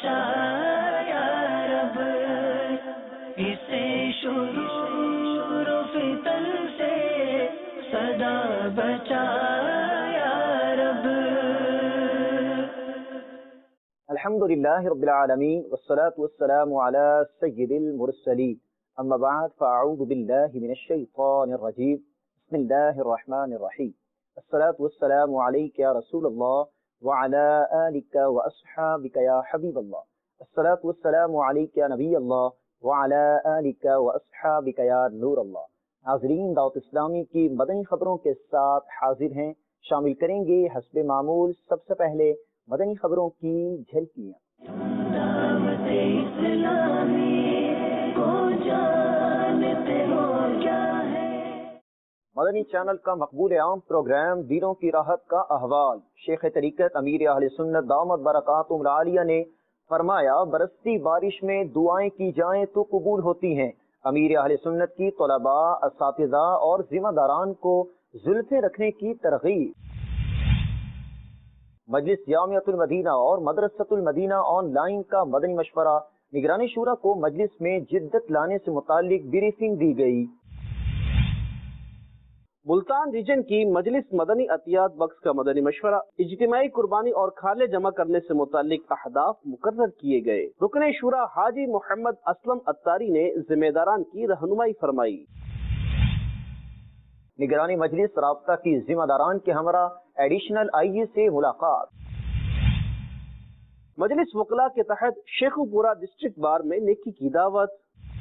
बचा या रब, इसे शुरूर फितन से सदा बचा या रब। अल्हम्दुलिल्लाहि रब्बिल आलमीन वस्सलातु वस्सलामु अला सय्यिदिल मुरसलीन, अम्मा बअद फ़अऊज़ु बिल्लाहि मिनश शैतानिर रजीम, बिस्मिल्लाहिर रहमानिर रहीम। अस्सलातु वस्सलामु अलैका या रसूलल्लाह व अला आलिका व अस्हाबिका या हबीबल्लाह। अस्सलातु वस्सलामु अलैका या नबीयल्लाह व अला आलिका व अस्हाबिका या नूरल्लाह। नाज़रीन, दावत इस्लामी की मदनी खबरों के साथ हाजिर हैं। शामिल करेंगे हस्बे मामूल सबसे पहले मदनी खबरों की झलकियां। मदनी चैनल का मकबूल आम प्रोग्राम दीनों की राहत का अहवाल। शेख तरीक़त अमीर अहले सुन्नत दामत बरकातुहुल आलिया ने फरमाया, बरसती बारिश में दुआएं की जाएं तो कबूल होती हैं। अमीर अहले सुन्नत की तलबा, असातिज़ा और जिम्मेदारान को जुल्फ़े रखने की तरगीब। मजलिस जामियतुल मदीना और मदरसतुल मदीना ऑनलाइन का मदनी मशवरा। निगरानी शूरा को मजलिस में जिद्दत लाने से मुतालिक ब्रीफिंग दी गई। मुल्तान रीजन की मजलिस मदनी अतियात बख्श का मदनी मशवरा। इज्तिमाई कुर्बानी और खाले जमा करने से मुतालिक अहदाफ मुकर्रर किए गए। रुकने शूरा हाजी मोहम्मद असलम अत्तारी ने जिम्मेदारान की रहनुमाई फरमाई। निगरानी मजलिस राब्ता की जिम्मेदारान के हमरा एडिशनल आईजी से मुलाकात। मजलिस वकला के तहत शेखुपुरा डिस्ट्रिक्ट बार में नेकी की दावत।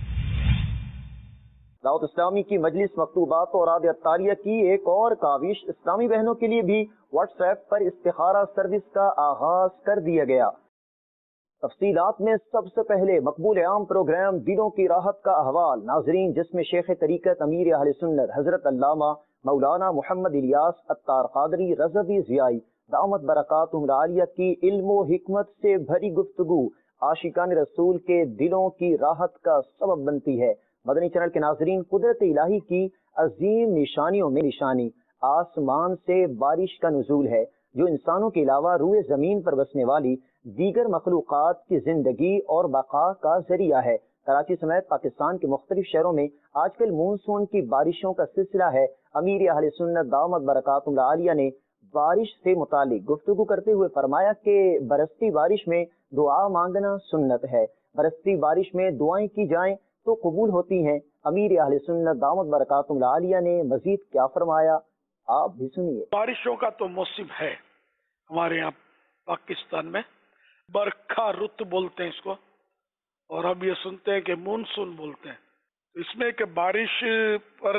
दावत इस्लामी की मजलिस मकतूबात और आद अत्तारिया की एक और काविश। इस्लामी बहनों के लिए भी व्हाट्सएप पर इस्तिखारा सर्विस का आगाज कर दिया गया। तफसीलात में सबसे पहले मकबूल आम प्रोग्राम दिलों की राहत का अहवाल। नाजरीन, जिसमें शेख तरीक़त अमीर अहले सुन्नत हजरत अल्लामा मौलाना मोहम्मद इलियास अत्तार क़ादरी रज़वी ज़ियाई दामत बरकातुहुल आलिया की इल्म व हिकमत से भरी गुफ्तगू आशिकान रसूल के दिलों की राहत का सबब बनती है। मदनी चैनल के नाजरीन, कुदरत इलाही की अजीम निशानियों में निशानी आसमान से बारिश का नुज़ूल है, जो इंसानों के अलावा रूए जमीन पर बसने वाली दीगर मखलूक़ात की जिंदगी और बका का जरिया है। कराची समेत पाकिस्तान के मुख्तलिफ शहरों में आजकल मानसून की बारिशों का सिलसिला है। अमीर अहले सुन्नत दामत बरकातुहुल आलिया ने बारिश से मुतालिक गुफ्तगू करते हुए फरमाया कि बरसती बारिश में दुआ मांगना सुन्नत है। बरसती बारिश में दुआएं की जाएं तो कबूल होती हैं। अमीर अहले सुन्नत दामत बरकातुहुल आलिया ने मजीद क्या फरमाया, आप भी सुनिए। बारिशों का तो मौसम है हमारे यहाँ पाकिस्तान में, बरखा रुत बोलते हैं इसको, और अब ये सुनते हैं कि मानसून बोलते हैं। इसमें कि बारिश पर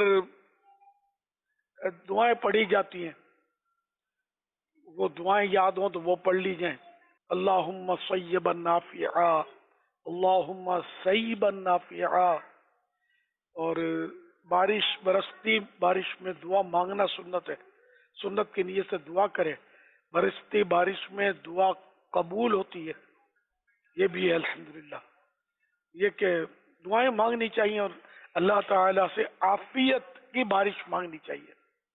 दुआएं पढ़ी जाती हैं, वो दुआएं याद हो तो वो पढ़ ली जाएं। अल्लाहुम्मा सय्यबन नाफिआ, अल्लाहुम्मा सय्यबन नाफिआ। और बारिश, बरसती बारिश में दुआ मांगना सुन्नत है। सुन्नत की नीयत से दुआ करे, बरसती बारिश में दुआ कबूल होती है, ये भी है अल्हम्दुलिल्लाह। ये कि दुआएं मांगनी चाहिए और अल्लाह ताला से आफियत की बारिश मांगनी चाहिए,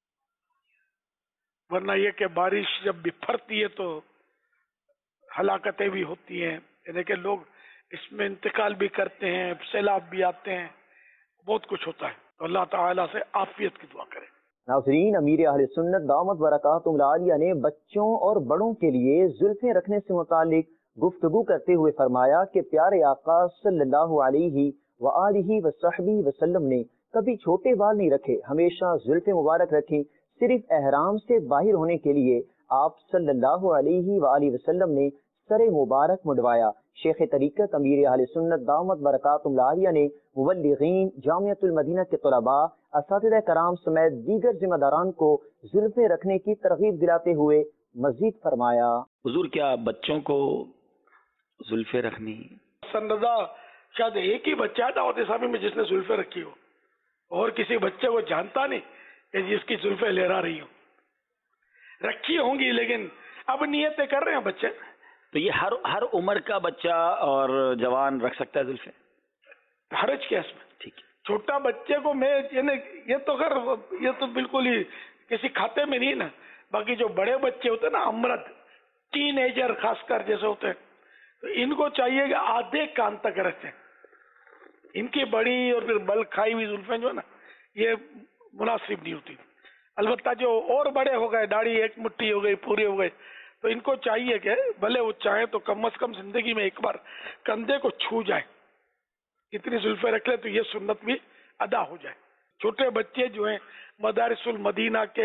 वरना ये कि बारिश जब बिफरती है तो हलाकतें भी होती हैं, यानी कि लोग इसमें इंतकाल भी करते हैं, सैलाब भी आते हैं, बहुत कुछ होता है। तो अल्लाह ताला से आफियत की दुआ करें। नाज़रीन, अमीर अहले सुन्नत दामत बरकातुहुल आलिया ने बच्चों और बड़ों के लिए जुल्फे रखने से मुतालिक गुफ्तगू करते हुए फरमाया कि प्यारे आका सल्लल्लाहु अलैहि व आलिहि वसहबी वसल्लम ने कभी छोटे बाल नहीं रखे, हमेशा जुल्फे मुबारक रखी। सिर्फ एहराम से बाहर होने के लिए आप सल्लल्लाहु अलैहि व आलिहि वसल्लम ने सरे मुबारक मुडवाया। शेख तरीक़त अमीर अहले सुन्नत दामत बरकातुहुल आलिया ने मुबल्लिगीन, जामियतुल मदीना के तलबा, असातिज़ा कराम समेत दीगर जिम्मेदारान को जुल्फे रखने की तरगीब दिलाते हुए मजीद फरमाया, हुजूर क्या बच्चों को जुल्फे रखनी? सनदा शायद एक ही बच्चा है दावत इस्लामी में जिसने जुल्फे रखी हो, और किसी बच्चे को जानता नहीं कि जिसकी जुल्फे लहरा रही हो। रखी होंगी लेकिन अब नियतें कर रहे हैं बच्चे। तो ये हर उम्र का बच्चा और जवान रख सकता है जुल्फे? हरज क्या इसमें? ठीक है। छोटा बच्चे को मैं ये तो कर, ये तो बिल्कुल ही किसी खाते में नहीं ना। बाकी जो बड़े बच्चे होते हैं ना, अमृत टीनेजर खासकर जैसे होते हैं, تو ان کو چاہیے کہ آدھے کان تک رکھیں. ان کی بڑی اور پھر بل کھائی ہوئی زلفیں جو ہے نا یہ مناسب نہیں ہوتی. البتہ جو اور بڑے ہو گئے, داڑھی ایک مٹھی ہو گئی, پورے ہو گئے, تو ان کو چاہیے کہ بھلے وہ چاہیں تو کم از کم زندگی میں ایک بار کندھے کو چھو جائیں, اتنی زلفیں رکھ لیں تو یہ سنت بھی ادا ہو جائے. چھوٹے بچے جو ہیں مدارس المدینہ کے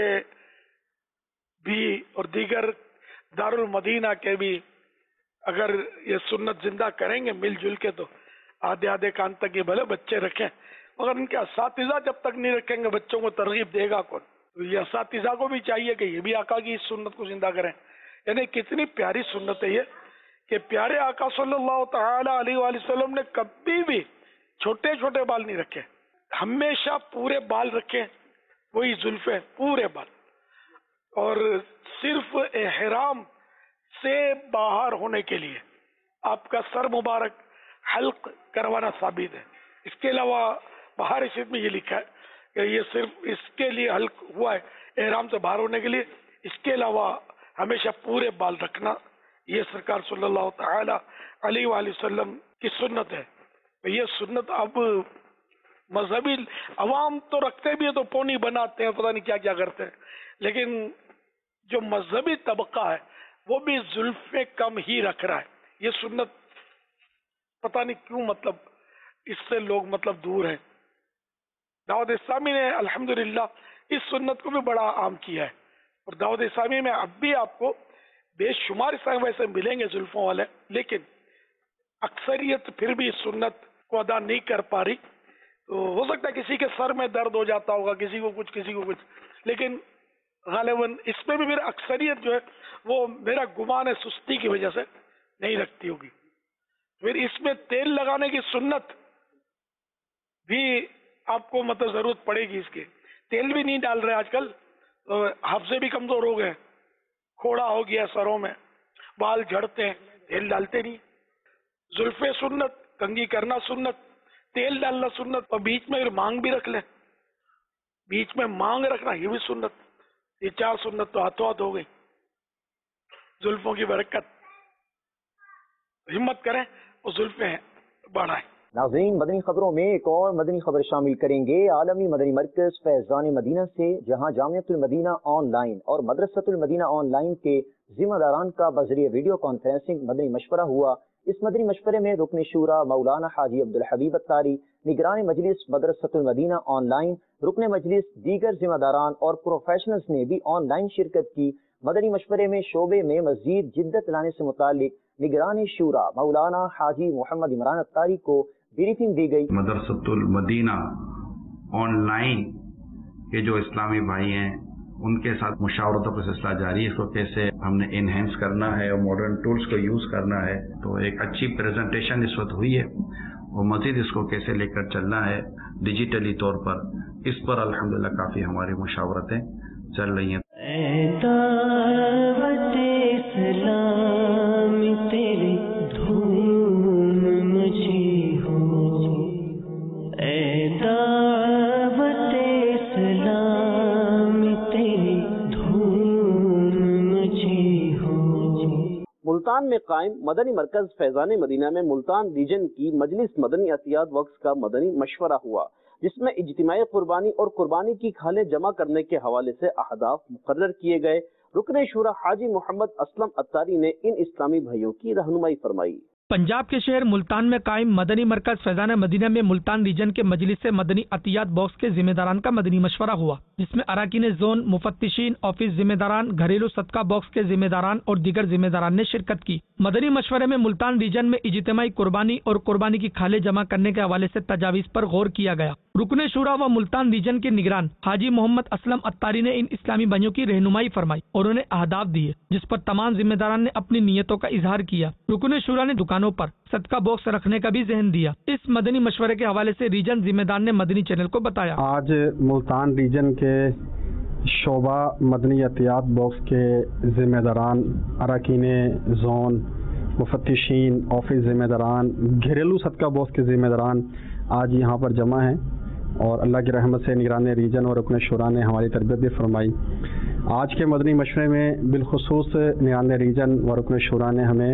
بھی اور دیگر دارالمدینہ کے بھی اگر یہ سنت زندہ کریں گے مل جل کے تو آدھے آدھے کان تک یہ بھلے بچے رکھیں, مگر ان کے اساتذہ جب تک نہیں رکھیں گے بچوں کو ترغیب دے گا کون؟ تو یہ اساتذہ کو بھی چاہیے کہ یہ بھی آقا کی اس سنت کو زندہ کریں. یعنی کتنی پیاری سنت ہے یہ کہ پیارے آقا صلی اللہ تعالی علیہ وآلہ وسلم نے کبھی بھی چھوٹے چھوٹے بال نہیں رکھے, ہمیشہ پورے بال رکھے, وہی زلفیں پورے بال, اور صرف احرام سے باہر ہونے کے لیے آپ کا سر مبارک حلق کروانا ثابت ہے. اس کے علاوہ بہار شریف میں یہ لکھا ہے کہ یہ صرف اس کے لیے حلق ہوا ہے احرام سے باہر ہونے کے لیے, اس کے علاوہ ہمیشہ پورے بال رکھنا یہ سرکار صلی اللہ تعالی علیہ وآلہ وسلم کی سنت ہے. یہ سنت اب مذہبی عوام تو رکھتے بھی ہیں تو پونی بناتے ہیں, پتہ نہیں کیا کیا کرتے ہیں, لیکن جو مذہبی طبقہ ہے وہ بھی زلفیں کم ہی رکھ رہا ہے. یہ سنت پتہ نہیں کیوں مطلب اس سے لوگ مطلب دور ہیں. دعوت اسلامی نے الحمدللہ اس سنت کو بھی بڑا عام کیا ہے, اور دعوت اسلامی میں اب بھی آپ کو بے شمار اسلام ویسے ملیں گے زلفوں والے, لیکن اکثریت پھر بھی اس سنت کو ادا نہیں کر پا رہی. تو ہو سکتا ہے کسی کے سر میں درد ہو جاتا ہوگا, کسی کو کچھ, لیکن غالباً اس میں بھی میرا اکثریت جو ہے وہ میرا گمان ہے سستی کی وجہ سے نہیں رکھتی ہوگی. پھر اس میں تیل لگانے کی سنت بھی آپ کو مطلب ضرورت پڑے گی. اس کے تیل بھی نہیں ڈال رہے آج کل, حافظے بھی کمزور ہو گئے, کھوڑا ہو گیا سروں میں, بال جھڑتے ہیں, تیل ڈالتے نہیں. زلفیں سنت, کنگھی کرنا سنت, تیل ڈالنا سنت, اور بیچ میں مانگ بھی رکھ لیں, بیچ میں مانگ رکھنا یہ بھی سنت. یہ 4 سنت تو ہاتھوں ہاتھ ہو گئی. زلفوں کی برکت, ہمت کریں اور زلفیں بڑھائیں. ناظرین, مدنی خبروں میں ایک اور مدنی خبر شامل کریں گے. عالمی مدنی مرکز فیضان مدینہ سے, جہاں جامعۃ المدینہ آن لائن اور مدرسۃ المدینہ آن لائن کے ذمہ داران کا بذریعہ ویڈیو کانفرنسنگ مدنی مشورہ ہوا. اس مدنی مشورے میں رکن شورا مولانا حاجی عبدالحبیب اتاری, نگران مجلس مدرسۃ المدینہ آن لائن, رکن مجلس, دیگر ذمہ داران اور پروفیشنلز نے بھی آن لائن شرکت کی. مدنی مشورے میں شعبے میں مزید جدت لانے سے متعلق نگران شورا مولانا حاجی محمد عمران اتاری کو بریفنگ دی گئی. مدرسۃ المدینہ آن لائن کے جو اسلامی بھائی ہیں ان کے ساتھ مشاورتوں کا سلسلہ جاری ہے. اس کو کیسے ہم نے انہینس کرنا ہے اور ماڈرن ٹولز کو یوز کرنا ہے, تو ایک اچھی پریزنٹیشن اس وقت ہوئی ہے, اور مزید اس کو کیسے لے کر چلنا ہے ڈیجیٹلی طور پر, اس پر الحمدللہ کافی ہماری مشاورتیں چل رہی ہیں. اے دعوت اسلام تیری دھوم مچھی ہو, اے دعوت اسلام تیری دھوم مچھی ہو. ملتان میں قائم مدنی مرکز فیضان مدینہ میں ملتان ریجن کی مجلس مدنی عطیات وقف کا مدنی مشورہ ہوا, جس میں اجتماعی قربانی اور قربانی کی کھالیں جمع کرنے کے حوالے سے اہداف مقرر کیے گئے. رکن شورا حاجی محمد اسلم اتاری نے ان اسلامی بھائیوں کی رہنمائی فرمائی. پنجاب کے شہر ملتان میں قائم مدنی مرکز فیضان مدینہ میں ملتان ریجن کے مجلس سے مدنی عطیات باکس کے ذمہ داران کا مدنی مشورہ ہوا, جس میں اراکین زون, مفتشین, آفس ذمہ داران, گھریلو صدقہ باکس کے ذمہ داران اور دیگر ذمہ داران نے شرکت کی. مدنی مشورے میں ملتان ریجن میں اجتماعی قربانی اور قربانی کی کھالیں جمع کرنے کے حوالے سے تجاویز پر غور کیا گیا. رکن شورا و ملتان ریجن کے نگران حاجی محمد اسلم اتاری نے ان اسلامی بھائیوں کی رہنمائی فرمائی اور انہیں اہداف دیے, جس پر تمام ذمہ داران نے اپنی نیتوں کا اظہار کیا. رکن شورا نے دکانوں پر صدقہ باکس رکھنے کا بھی ذہن دیا. اس مدنی مشورے کے حوالے سے ریجن ذمہ دار نے مدنی چینل کو بتایا. آج ملتان ریجن کے شعبہ مدنی عطیات باکس کے ذمہ داران, اراکین زون, مفتشین, آفس ذمہ داران, گھریلو صدقہ باکس کے ذمہ داران آج یہاں پر جمع ہیں, اور اللہ کی رحمت سے نگران ریجن اور رکن شورا نے ہماری تربیت بھی فرمائی. آج کے مدنی مشورے میں بالخصوص نگران ریجن و رکن شورا نے ہمیں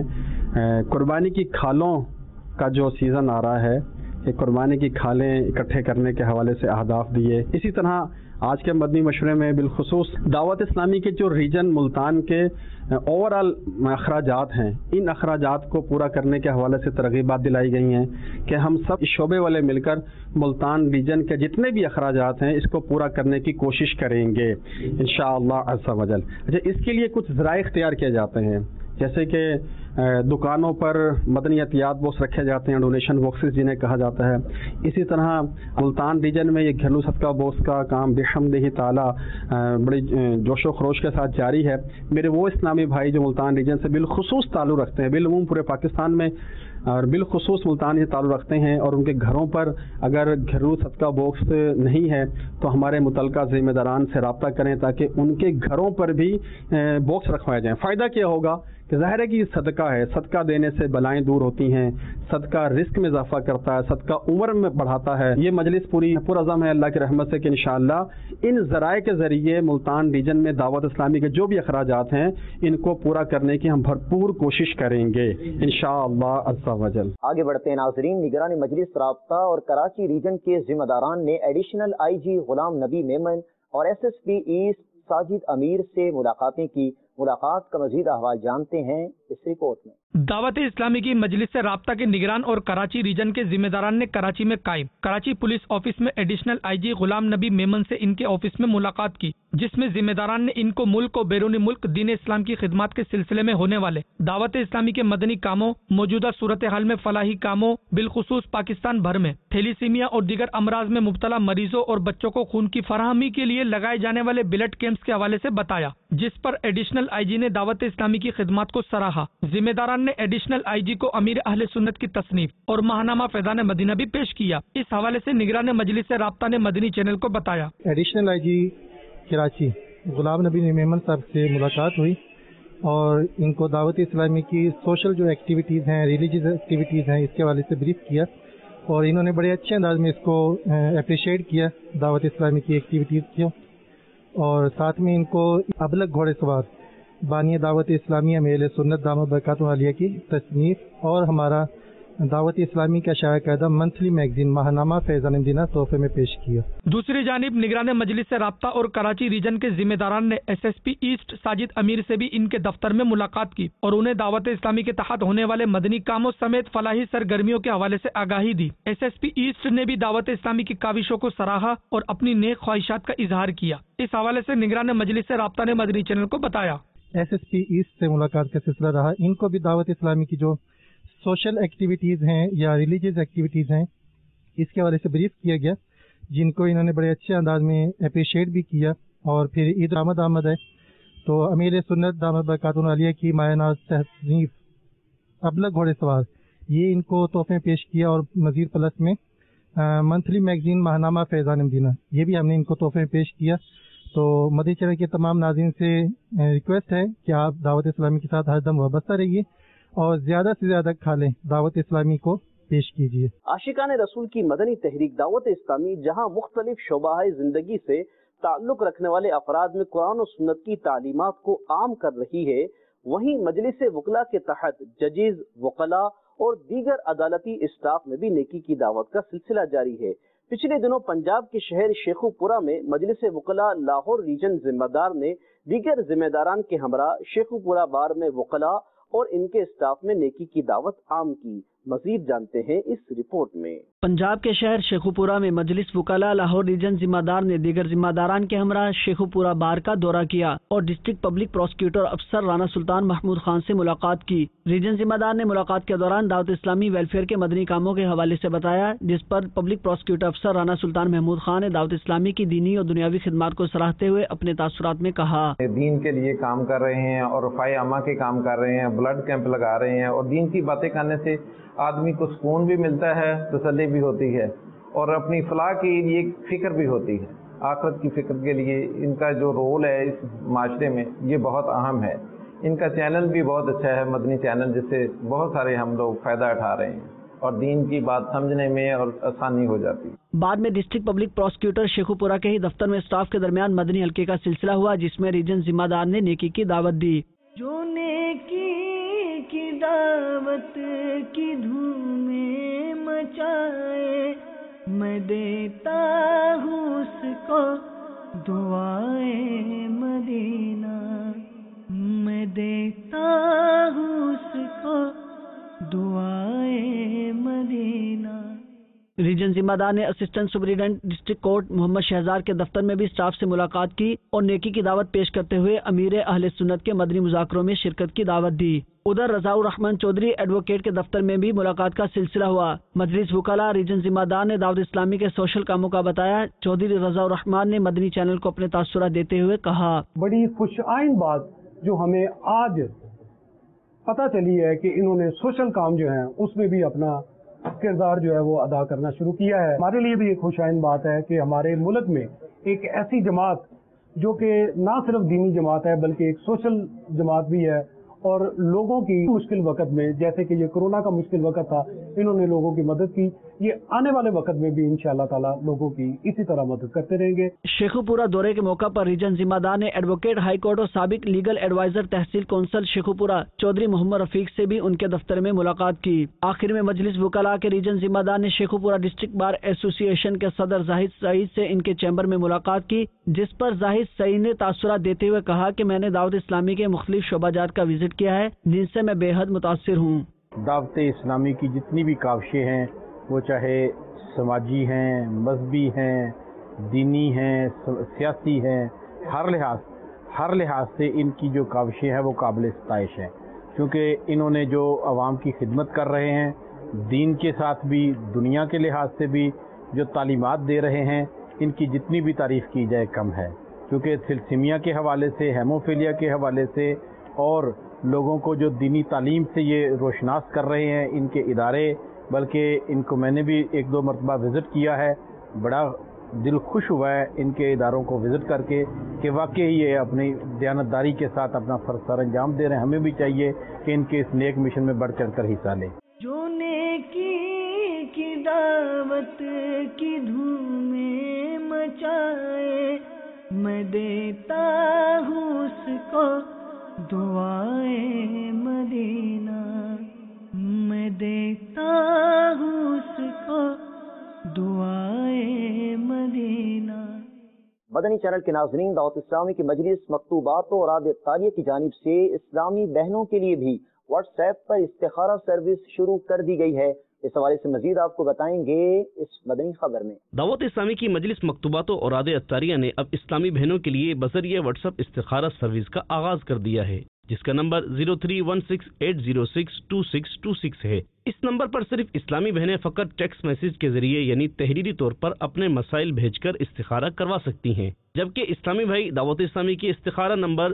कुर्बानी की खालों का जो सीज़न आ रहा है कि कुर्बानी की खालें इकट्ठे करने के हवाले से अहदाफ दिए। इसी तरह आज के मदनी मशवरे में बिलखुसूस दावत इस्लामी के जो रीजन मुल्तान के ओवरऑल अखराजात हैं, इन अखराजात को पूरा करने के हवाले से तरगीबात दिलाई गई हैं कि हम सब इस शोबे वाले मिलकर मुल्तान रीजन के जितने भी अखराजात हैं इसको पूरा करने की कोशिश करेंगे इंशाअल्लाह अज़्ज़ा वजल। अच्छा, इसके लिए कुछ ज़राए इख्तियार किए जाते हैं, जैसे कि दुकानों पर मदनी एहतियात बॉक्स रखे जाते हैं, डोनेशन बॉक्सेस जिन्हें कहा जाता है। इसी तरह मुल्तान रीजन में ये घरेलू सदका बॉक्स का काम बिहम्दिही ताला बड़ी जोशो खरोश के साथ जारी है। मेरे वो इस्लामी भाई जो मुल्तान रीजन से बिलखुसूस ताल्लुक़ रखते हैं, बिलउमूम पूरे पाकिस्तान में और बिलखुसूस मुल्तान से ताल्लुक़ रखते हैं, और उनके घरों पर अगर घरेलू सदका बॉक्स नहीं है तो हमारे मुतल्लिका ज़िम्मेदारान से रब्ता करें ताकि उनके घरों पर भी बॉक्स रखवाए जाएँ। फ़ायदा क्या होगा कि ज़ाहिर है कि सदका है, सदका देने से बलाएं दूर होती हैं, सदका रिस्क में इजाफा करता है, सदका उम्र में बढ़ाता है। ये मजलिस पूरी पुरअज़म है अल्लाह की रहमत से कि इंशाअल्लाह इन ज़राए के ज़रिए मुल्तान रीजन में दावत इस्लामी के जो भी अखराजात हैं इनको पूरा करने की हम भरपूर कोशिश करेंगे इंशाअल्लाह अज़्ज़ा वजल। आगे बढ़ते हैं नाज़रीन, निगरान मजलिस राब्ता और कराची रीजन के जिम्मेदारान ने एडिशनल IG गुलाम नबी मेमन और SSP ईस्ट साजिद अमीर से मुलाकातें की। मुलाकात का मजीद अहवाल जानते हैं इस रिपोर्ट में। दावत इस्लामी की मजलिस से राब्ता के निगरान और कराची रीजन के जिम्मेदारान ने कराची में कायम कराची पुलिस ऑफिस में एडिशनल IG गुलाम नबी मेमन से इनके ऑफिस में मुलाकात की, जिसमें जिम्मेदारान ने इनको मुल्क और बैरूनी मुल्क दीन इस्लाम की खिदमत के सिलसिले में होने वाले दावत इस्लामी के मदनी कामों, मौजूदा सूरत हाल में फलाही कामों, बिलखुसूस पाकिस्तान भर में थैलीसीमिया और दीगर अमराज में मुब्तला मरीजों और बच्चों को खून की फराहमी के लिए लगाए जाने वाले ब्लड कैंप्स के हवाले से बताया, जिस पर एडिशनल IG ने दावत इस्लामी की खिदमत को सराहा। जिम्मेदारान ने एडिशनल IG को अमीर अहले सुन्नत की तसनीफ और महानामा फैजान मदीना भी पेश किया। इस हवाले से निगरान मजलिस से राब्ता ने मदनी चैनल को बताया, एडिशनल IG कराची गुलाम नबी मेमन साहब से मुलाकात हुई और इनको दावत इस्लामी की सोशल जो एक्टिविटीज़ हैं, रिलीजियस एक्टिविटीज़ हैं, इसके हवाले से ब्रीफ किया और इन्होंने बड़े अच्छे अंदाज में इसको अप्रिशिएट किया दावत इस्लामी की एक्टिविटीज़ को। और साथ में इनको अबलग घोड़े सवार बानी दावत इस्लामी अमीर सुन्नत दामद बरकातुहू आलिया की तसनीफ और हमारा दावत इस्लामी का शाया कायदा मंथली मैगजीन महानामा फैजान मदीना तोहफे में पेश किया। दूसरी जानिब निगरान मजलिस से राब्ता और कराची रीजन के जिम्मेदारान ने SSP ईस्ट साजिद अमीर से भी इनके दफ्तर में मुलाकात की और उन्हें दावत इस्लामी के तहत होने वाले मदनी कामों समेत फलाही सरगर्मियों के हवाले से आगाही दी। SSP ईस्ट ने भी दावत इस्लामी की काविशों को सराहा और अपनी नेक ख्वाहिशात का इजहार किया। इस हवाले से निगरान मजलिस से राब्ता ने मदनी चैनल को बताया, SSP ईस्ट से मुलाकात का सिलसिला रहा। इनको भी दावत इस्लामी की जो सोशल एक्टिविटीज़ हैं या रिलीजियस एक्टिविटीज़ हैं इसके हवाले से ब्रीफ किया गया, जिनको इन्होंने बड़े अच्छे अंदाज में अप्रिशिएट भी किया। और फिर ईद आमद है तो अमीर सुन्नत दामद बरकातुहू आलिया की मायनाज तहनीफ अबलग घोड़े सवार ये इनको तोहफे पेश किया और मज़ीद प्लस में मंथली मैगजीन महानामा फैजान मदीना ये भी हमने इनको तोहफे पेश किया। तो मदनी चैनल के तमाम नाज़रीन से रिक्वेस्ट है कि आप दावत इस्लामी के साथ हरदम वाबस्ता रहिए और ज़्यादा से ज़्यादा खालें दावत इस्लामी को पेश कीजिए। आशिकान रसूल की मदनी तहरीक दावत इस्लामी जहाँ मुख्तलिफ शोबाए जिंदगी से ताल्लुक रखने वाले अफराद में कुरान और सुन्नत की तालीमात को आम कर रही है, वहीं मजलिस वकला के तहत जजेज, वकला और दीगर अदालती स्टाफ में भी नेकी की दावत का सिलसिला जारी है। पिछले दिनों पंजाब के शहर शेखुपुरा में मजलिस वकला लाहौर रीजन जिम्मेदार ने दीगर जिम्मेदारान के हमरा शेखुपुरा बार में वकला और इनके स्टाफ में नेकी की दावत आम की। मजीद जानते हैं इस रिपोर्ट में। पंजाब के शहर शेखुपुरा में मजलिस वकला लाहौर रीजन जिम्मेदार ने दीगर जिम्मेदारान के हमरा शेखुपुरा बार का दौरा किया और डिस्ट्रिक्ट पब्लिक प्रोसिक्यूटर अफसर राना सुल्तान महमूद खान से मुलाकात की। रीजन जिम्मेदार ने मुलाकात के दौरान दावत इस्लामी वेलफेयर के मदनी कामों के हवाले से बताया, जिस पर पब्लिक प्रोसिक्यूटर अफसर राना सुल्तान महमूद खान ने दावत इस्लामी की दीनी और दुनियावी खिदमत को सराहते हुए अपने तासुरात में कहा, दीन के लिए काम कर रहे हैं और रफ़ाए अमा के काम कर रहे हैं, ब्लड कैंप लगा रहे हैं और दीन की बातें करने से आदमी को सुकून भी मिलता है, तसल्ली भी होती है और अपनी फलाह की लिए फिक्र भी होती है। आखिरत की फिक्र के लिए इनका जो रोल है इस माशरे में ये बहुत अहम है। इनका चैनल भी बहुत अच्छा है, मदनी चैनल, जिससे बहुत सारे हम लोग फ़ायदा उठा रहे हैं और दीन की बात समझने में और आसानी हो जाती है। बाद में डिस्ट्रिक्ट पब्लिक प्रोसिक्यूटर शेखुपुरा के ही दफ्तर में स्टाफ के दरमियान मदनी हल्के का सिलसिला हुआ, जिसमें रीजन जिम्मेदार ने नेकी की दावत दी। जो नेकी की دعوت کی دھومیں مچائے، میں دیتا ہوں اس کو دعائے مدینہ، میں دیتا ہوں اس کو دعائے مدینہ۔ ریجن ذمہ دار نے assistant superintendent district court Muhammad Shehzar کے دفتر میں بھی اسٹاف سے ملاقات کی اور نیکی کی دعوت پیش کرتے ہوئے امیر اہل سنت کے مدنی مذاکروں میں شرکت کی دعوت دی۔ ادھر رضا الرحمن چودھری ایڈوکیٹ کے دفتر میں بھی ملاقات کا سلسلہ ہوا۔ مجلس وکلاء ریجن ذمہ دار نے دعوت اسلامی کے سوشل کاموں کا بتایا۔ چودھری رضا الرحمن نے مدنی چینل کو اپنے تاثرات دیتے ہوئے کہا، بڑی خوش آئند بات جو ہمیں آج پتہ چلی ہے کہ انہوں نے سوشل کام جو ہیں اس میں بھی اپنا کردار جو ہے وہ ادا کرنا شروع کیا ہے۔ ہمارے لیے بھی ایک خوش آئند بات ہے کہ ہمارے ملک میں ایک ایسی جماعت جو کہ نہ صرف دینی جماعت ہے بلکہ ایک سوشل جماعت بھی ہے، اور لوگوں کی مشکل وقت میں، جیسے کہ یہ کرونا کا مشکل وقت تھا، انہوں نے لوگوں کی مدد کی، یہ آنے والے وقت میں بھی انشاءاللہ تعالی لوگوں کی اسی طرح مدد کرتے رہیں گے۔ شیخو پورہ دورے کے موقع پر ریجن ذمہ دار نے ایڈوکیٹ ہائی کورٹ اور سابق legal adviser tehsil council Sheikhupura Chaudhry محمد رفیق سے بھی ان کے دفتر میں ملاقات کی۔ آخر میں مجلس وکلاء کے ریجن ذمہ دار نے شیخو پورہ ڈسٹرکٹ بار ایسوسی ایشن کے صدر زاہد سعید سے ان کے چیمبر میں ملاقات کی، جس پر زاہد سعید نے تاثرات دیتے ہوئے کہا کہ میں نے دعوت اسلامی کے مختلف شعبہ جات کا وزٹ کیا ہے، جن سے میں بے حد متاثر ہوں۔ دعوت اسلامی کی جتنی بھی کاوشیں ہیں، وہ چاہے سماجی ہیں، مذہبی ہیں، دینی ہیں، سیاسی ہیں، ہر لحاظ سے ان کی جو کاوشیں ہیں وہ قابل ستائش ہیں، کیونکہ انہوں نے جو عوام کی خدمت کر رہے ہیں، دین کے ساتھ بھی دنیا کے لحاظ سے بھی جو تعلیمات دے رہے ہیں، ان کی جتنی بھی تعریف کی جائے کم ہے، کیونکہ تھیلیسیمیا کے حوالے سے، ہیموفیلیا کے حوالے سے اور لوگوں کو جو دینی تعلیم سے یہ روشناس کر رہے ہیں ان کے ادارے، بلکہ ان کو میں نے بھی ایک دو مرتبہ وزٹ کیا ہے، بڑا دل خوش ہوا ہے ان کے اداروں کو وزٹ کر کے کہ واقعی یہ اپنی دیانتداری کے ساتھ اپنا فرض سر انجام دے رہے ہیں۔ ہمیں بھی چاہیے کہ ان کے اس نیک مشن میں بڑھ چڑھ کر حصہ لیں۔ جو نیکی کی دعوت کی دھومیں مچائے، میں دیتا ہوں اس کو دعائے مدینہ، میں دیتا ہوں اس کو دعائے مدینہ۔ مدنی چینل کے ناظرین، دعوت اسلامی کی مجلس مکتوبات و اوراد طاریہ کی جانب سے اسلامی بہنوں کے لیے بھی واٹس ایپ پر استخارہ سروس شروع کر دی گئی ہے۔ اس حوالے سے مزید آپ کو بتائیں گے اس مدنی خبر میں۔ دعوت اسلامی کی مجلس مکتوبات و اوراد طاریہ نے اب اسلامی بہنوں کے لیے بذریعہ واٹس ایپ استخارہ سروس کا آغاز کر دیا ہے، جس کا نمبر 0316806262 ہے۔ اس نمبر پر صرف اسلامی بہنیں فقط ٹیکسٹ میسج کے ذریعے یعنی تحریری طور پر اپنے مسائل بھیج کر استخارہ کروا سکتی ہیں، جبکہ اسلامی بھائی دعوت اسلامی کی استخارہ نمبر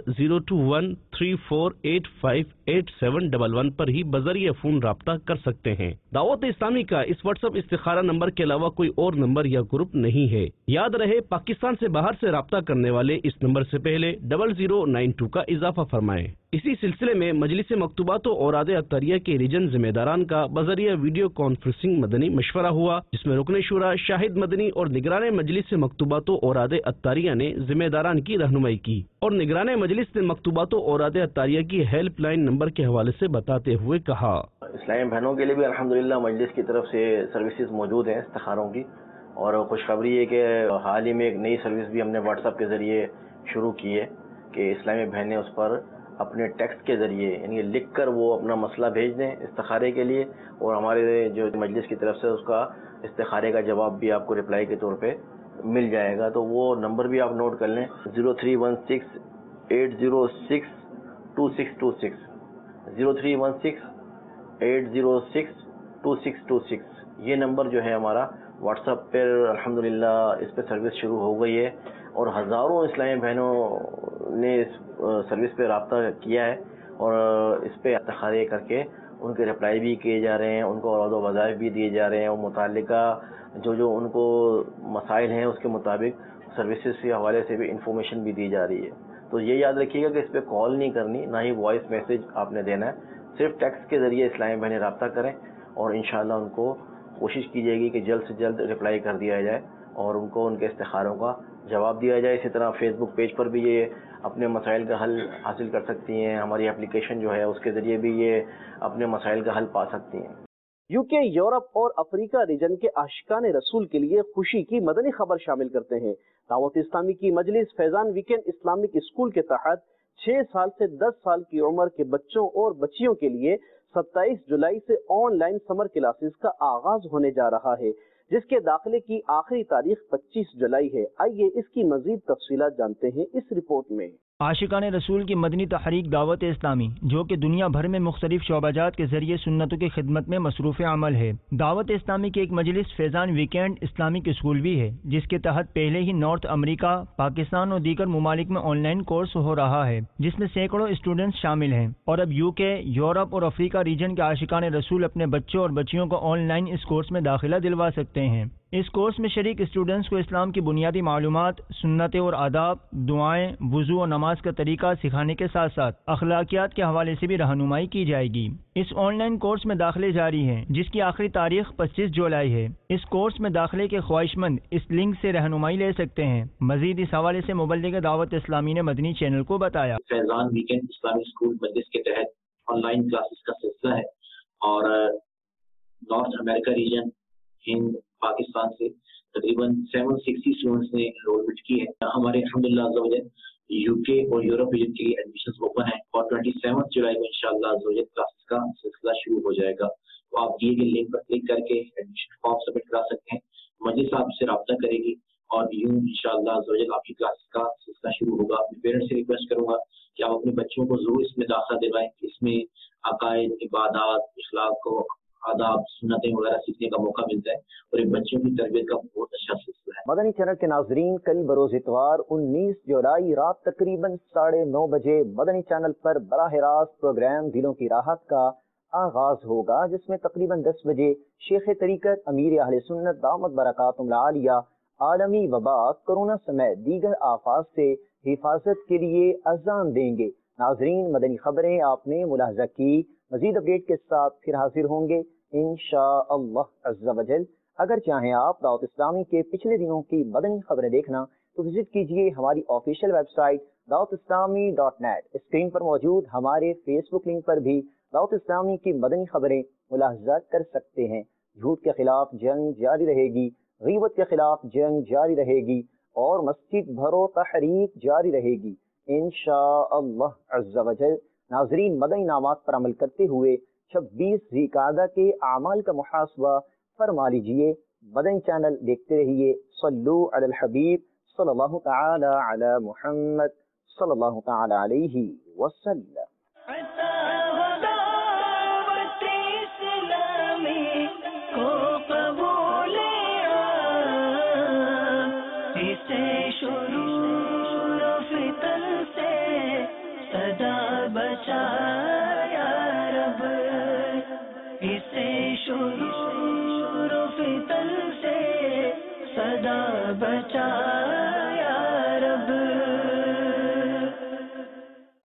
0213485711 پر ہی بذریعہ فون رابطہ کر سکتے ہیں۔ دعوت اسلامی کا اس واٹس ایپ استخارہ نمبر کے علاوہ کوئی اور نمبر یا گروپ نہیں ہے۔ یاد رہے، پاکستان سے باہر سے رابطہ کرنے والے اس نمبر سے پہلے 0092 کا اضافہ فرمائیں۔ اسی سلسلے میں مجلس مکتوبات و اوراد طاریہ کے ریجن ذمہ داران کا بذریعہ ویڈیو کانفرنسنگ مدنی مشورہ ہوا، جس میں رکن شورا شاہد مدنی اور نگران مجلس مکتوبات و اوراد طاریہ نے ذمہ داران کی رہنمائی کی، اور نگران مجلس نے مکتوبات و اوراد طاریہ کی ہیلپ لائن نمبر کے حوالے سے بتاتے ہوئے کہا، اسلامی بہنوں کے لیے بھی الحمدللہ مجلس کی طرف سے سروسز موجود ہیں استخاروں کی، اور خوشخبری ہے کہ حال ہی میں ایک نئی سروس بھی ہم نے واٹس ایپ کے ذریعے شروع کی ہے کہ اسلامی بہنیں اس پر اپنے ٹیکسٹ کے ذریعے یعنی لکھ کر وہ اپنا مسئلہ بھیج دیں استخارے کے لیے، اور ہمارے جو مجلس کی طرف سے اس کا استخارے کا جواب بھی آپ کو رپلائی کے طور پہ مل جائے گا۔ تو وہ نمبر بھی آپ نوٹ کر لیں، 0316806262 0316806262 یہ نمبر جو ہے ہمارا واٹس ایپ پر الحمدللہ اس پہ سروس شروع ہو گئی ہے، اور ہزاروں اسلامی بہنوں نے اس سروس پہ رابطہ کیا ہے، اور اس پہ استخارے کر کے ان کے رپلائی بھی کیے جا رہے ہیں، ان کو عروض و وظائف بھی دیے جا رہے ہیں، اور متعلقہ جو ان کو مسائل ہیں اس کے مطابق سروسز کے حوالے سے بھی انفارمیشن بھی دی جا رہی ہے۔ تو یہ یاد رکھیے گا کہ اس پہ کال نہیں کرنی، نہ ہی وائس میسج آپ نے دینا ہے، صرف ٹیکسٹ کے ذریعے اسلامی بہنیں رابطہ کریں، اور انشاءاللہ ان کو کوشش کی جائے گی کہ جلد سے جلد رپلائی کر دیا جائے اور ان کو ان کے استخاروں کا جواب دیا جائے. اسی طرح فیس بک پیج پر بھی یہ اپنے مسائل کا حل حاصل کر سکتی ہیں. ہماری اپلیکیشن جو ہے اس کے ذریعے بھی یہ اپنے مسائل کا حل پا سکتی ہیں. یو کے، یورپ اور افریقہ ریجن کے عاشقان رسول کے لیے خوشی کی مدنی خبر شامل کرتے ہیں. دعوت اسلامی کی مجلس فیضان ویکینڈ اسلامک اسکول کے تحت 6 سال سے 10 سال کی عمر کے بچوں اور بچیوں کے لیے 27 جولائی سے آن لائن سمر کلاسز کا آغاز ہونے جا رہا ہے، جس کے داخلے کی آخری تاریخ 25 جولائی ہے. آئیے اس کی مزید تفصیلات جانتے ہیں اس رپورٹ میں. عاشقان رسول کی مدنی تحریک دعوت اسلامی، جو کہ دنیا بھر میں مختلف شعبہ جات کے ذریعے سنتوں کی خدمت میں مصروف عمل ہے. دعوت اسلامی کی ایک مجلس فیضان ویکینڈ اسلامک اسکول بھی ہے، جس کے تحت پہلے ہی نارتھ امریکہ، پاکستان اور دیگر ممالک میں آن لائن کورس ہو رہا ہے، جس میں سینکڑوں اسٹوڈنٹس شامل ہیں. اور اب یو کے، یورپ اور افریقہ ریجن کے عاشقان رسول اپنے بچوں اور بچیوں کو آن لائن اس کورس میں داخلہ دلوا سکتے ہیں. اس کورس میں شریک اسٹوڈنٹس کو اسلام کی بنیادی معلومات، سنتیں اور آداب، دعائیں، وضو اور نماز کا طریقہ سکھانے کے ساتھ ساتھ اخلاقیات کے حوالے سے بھی رہنمائی کی جائے گی. اس آن لائن کورس میں داخلے جاری ہیں، جس کی آخری تاریخ 25 جولائی ہے. اس کورس میں داخلے کے خواہش مند اس لنک سے رہنمائی لے سکتے ہیں. مزید اس حوالے سے مبلغ دعوت اسلامی نے مدنی چینل کو بتایا. فیضان ویکینڈ اسلامک اسکول مجلس کے تحت آن لائن کلاسز کا سلسلہ ہے اور North America region, Hind, Pakistan سے تقریباً 760 اسٹوڈنٹس نے انرولمنٹ کی ہے. ہمارے الحمدللہ یو کے اور یورپ ریجن کے لیے ایڈمیشن اوپن ہیں اور 27 جولائی میں انشاءاللہ کلاسز کا سلسلہ شروع ہو جائے گا. تو آپ دیے گئے لنک پر کلک کر کے ایڈمیشن فارم سبمٹ کرا سکتے ہیں. مجلس آپ سے رابطہ کرے گی اور یوں انشاءاللہ آپ کی کلاسز کا سلسلہ شروع ہوگا. اپنے پیرنٹس سے ریکویسٹ کروں گا کہ آپ اپنے بچوں کو ضرور اس میں داخلہ دلوائیں. اس میں عقائد، عبادات، اخلاق کو آداب، سنتیں وغیرہ سیکھنے کا موقع ملتا ہے اور ایک بچوں کی تربیت کا بہت اچھا سلسلہ ہے. مدنی چینل کے ناظرین، کل بروز اتوار 19 جولائی رات تقریباً 9:30 بجے مدنی چینل پر براہ راست پروگرام دلوں کی راحت کا آغاز ہوگا، جس میں تقریباً 10 بجے شیخ طریقت امیر اہل سنت دامت برکاتہم العالیہ عالمی وبا، کرونا سمیت دیگر آفات سے حفاظت کے لیے اذان دیں گے. ناظرین، مدنی خبریں آپ نے ملاحظہ کی. مزید اپڈیٹ کے ساتھ پھر حاضر ہوں گے انشاءاللہ عز و جل. اگر چاہیں آپ دعوت اسلامی کے پچھلے دنوں کی مدنی خبریں دیکھنا تو وزٹ کیجئے ہماری official website dawatIslami.net. Screen پر موجود ہمارے فیس بک لنک پر بھی دعوت اسلامی کی مدنی خبریں ملاحظہ کر سکتے ہیں. جھوٹ کے خلاف جنگ جاری رہے گی، غیبت کے خلاف جنگ جاری رہے گی اور مسجد بھرو تحریک جاری رہے گی انشاءاللہ عز و جل. ناظرین، مدنی انعامات پر عمل کرتے ہوئے 26 ذی القعدہ کے اعمال کا محاسبہ فرما لیجئے. مدنی چینل دیکھتے رہیے. صلو علی الحبیب صلی اللہ تعالی علی محمد صلی اللہ تعالی علیہ وسلم. بچا